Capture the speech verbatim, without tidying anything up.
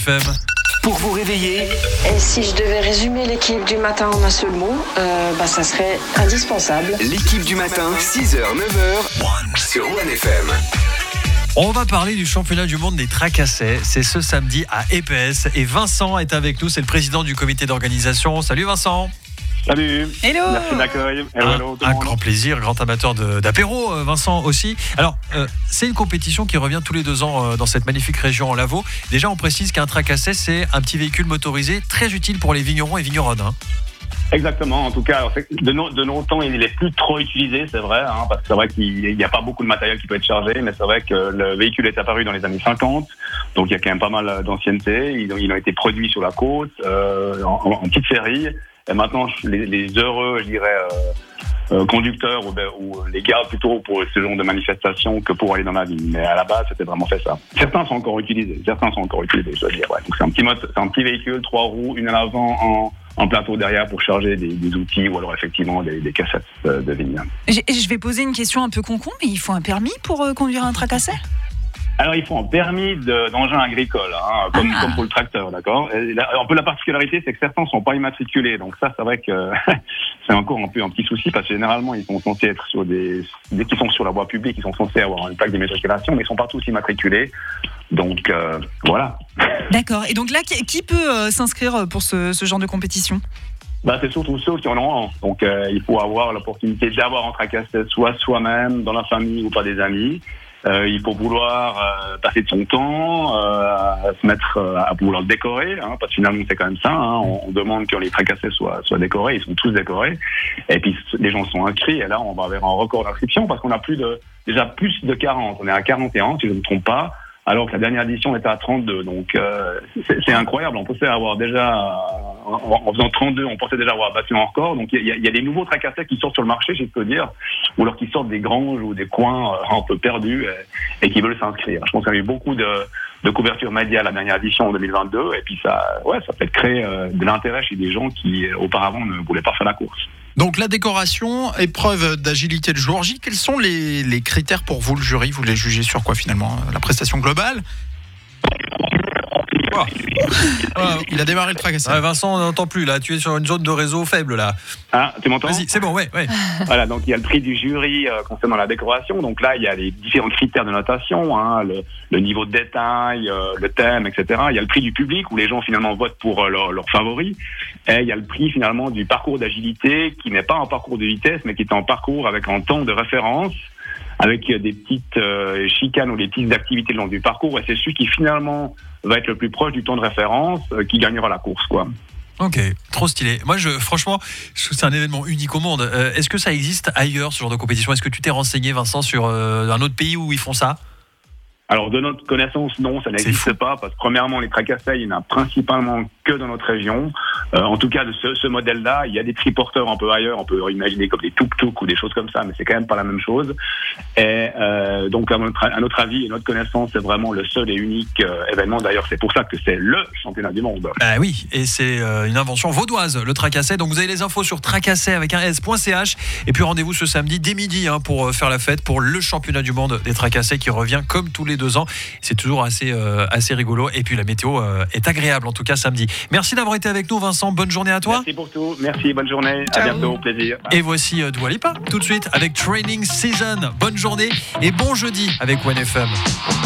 F M. Pour vous réveiller. Et si je devais résumer l'équipe du matin en un seul mot, euh, bah, ça serait indispensable. L'équipe du matin, six heures neuf heures sur One F M. On va parler du championnat du monde des tracassés. C'est ce samedi à Épaisse. Et Vincent est avec nous, c'est le président du comité d'organisation. Salut Vincent. Salut. Hello. Merci de l'accueil. Un, hello, un grand plaisir, grand amateur de, d'apéro, Vincent aussi. Alors, euh, c'est une compétition qui revient tous les deux ans euh, dans cette magnifique région en Lavaux. Déjà, on précise qu'un tracassé, c'est un petit véhicule motorisé très utile pour les vignerons et vigneronnes. Hein. Exactement. En tout cas, alors, de, no, de nos temps, il n'est plus trop utilisé, c'est vrai, hein, parce que c'est vrai qu'il n'y a pas beaucoup de matériel qui peut être chargé, mais c'est vrai que le véhicule est apparu dans les années cinquante, donc il y a quand même pas mal d'ancienneté. Ils ont, ils ont été produits sur la côte, euh, en, en, en petite série. Et maintenant, les, les heureux, je dirais, euh, euh, conducteurs ou, ou les gardent plutôt pour ce genre de manifestation que pour aller dans la ville. Mais à la base, c'était vraiment fait ça. Certains sont encore utilisés. Certains sont encore utilisés, je dois dire. Ouais. Donc c'est un petit mode, c'est un petit véhicule, trois roues, une à l'avant, en, en plateau derrière pour charger des, des outils ou alors effectivement des, des cassettes de vigne. Je vais poser une question un peu con-con, mais il faut un permis pour euh, conduire un tracassé ? Alors, il faut un permis de, d'engin agricole, hein, comme, ah. comme pour le tracteur, d'accord. Et là, un peu la particularité, c'est que certains ne sont pas immatriculés. Donc ça, c'est vrai que c'est encore un peu un petit souci, parce que généralement, ils sont censés être sur des... Dès qu'ils sont sur la voie publique, ils sont censés avoir une plaque d'immatriculation, mais ils ne sont pas tous immatriculés. Donc, euh, voilà. D'accord. Et donc là, qui, qui peut euh, s'inscrire pour ce, ce genre de compétition ? Bah, c'est surtout ceux qui en ont un. Donc, euh, il faut avoir l'opportunité d'avoir un tracassé, soit soi-même, dans la famille ou pas des amis. Euh, il faut vouloir euh, passer de son temps, euh, à se mettre euh, à vouloir le décorer, hein, parce que finalement c'est quand même ça. Hein, on, on demande que les tracassés soient, soient décorés, ils sont tous décorés. Et puis les gens sont inscrits, et là on va vers un record d'inscription parce qu'on a plus de déjà plus de quarante. On est à quarante et un, si je ne me trompe pas, alors que la dernière édition était à trente-deux. Donc euh, c'est, c'est incroyable. On pensait avoir déjà en, en faisant trente-deux, on pensait déjà avoir battu un record. Donc il y, y a des nouveaux tracassés qui sortent sur le marché, je peux dire, ou alors qui sortent des granges ou des coins euh, un peu perdus et, et qui veulent s'inscrire. Je pense qu'il y a eu beaucoup de, de couverture média à la dernière édition en deux mille vingt-deux, et puis ça, ouais, ça peut créer euh, de l'intérêt chez des gens qui euh, auparavant ne voulaient pas faire la course. Donc la décoration, épreuve d'agilité le jour J, quels sont les, les critères pour vous, le jury ? Vous les jugez sur quoi finalement ? La prestation globale ? Oh. Oh, il a démarré le tracassé. Ouais, Vincent, on n'entend plus là, tu es sur une zone de réseau faible là. Ah, tu m'entends ? Vas-y, c'est bon, ouais, ouais. Voilà, donc il y a le prix du jury euh, concernant la décoration. Donc là, il y a les différents critères de notation, hein, le, le niveau de détail, euh, le thème, et cetera. Il y a le prix du public où les gens finalement votent pour euh, leur, leur favori. Et il y a le prix finalement du parcours d'agilité qui n'est pas un parcours de vitesse, mais qui est un parcours avec un temps de référence, avec des petites euh, chicanes ou des petites activités le long du parcours. Et c'est celui qui finalement va être le plus proche du temps de référence euh, qui gagnera la course, quoi. Ok, trop stylé. Moi, je, franchement, je trouve que c'est un événement unique au monde. Euh, est-ce que ça existe ailleurs, ce genre de compétition ? Est-ce que tu t'es renseigné, Vincent, sur euh, un autre pays où ils font ça ? Alors, de notre connaissance, non, ça n'existe pas, parce que premièrement, les tracassés, il n'y en a principalement que dans notre région. Euh, en tout cas, de ce, ce modèle-là, il y a des triporteurs un peu ailleurs, on peut imaginer comme des tuk-tuk ou des choses comme ça, mais c'est quand même pas la même chose. Et euh, donc, à notre, à notre avis et notre connaissance, c'est vraiment le seul et unique euh, événement. D'ailleurs, c'est pour ça que c'est le championnat du monde. Bah oui, et c'est euh, une invention vaudoise, le tracassé. Donc, vous avez les infos sur tracassé avec un s.ch. Et puis, rendez-vous ce samedi dès midi hein, pour euh, faire la fête pour le championnat du monde des tracassés qui revient comme tous les deux ans. C'est toujours assez, euh, assez rigolo. Et puis, la météo euh, est agréable, en tout cas samedi. Merci d'avoir été avec nous, Vincent. Bonne journée à toi. Merci pour tout. Merci, bonne journée. Ciao. À bientôt, plaisir. Et voici euh, Dua Lipa tout de suite avec Training Season. Bonne journée et bon jeudi avec One F M.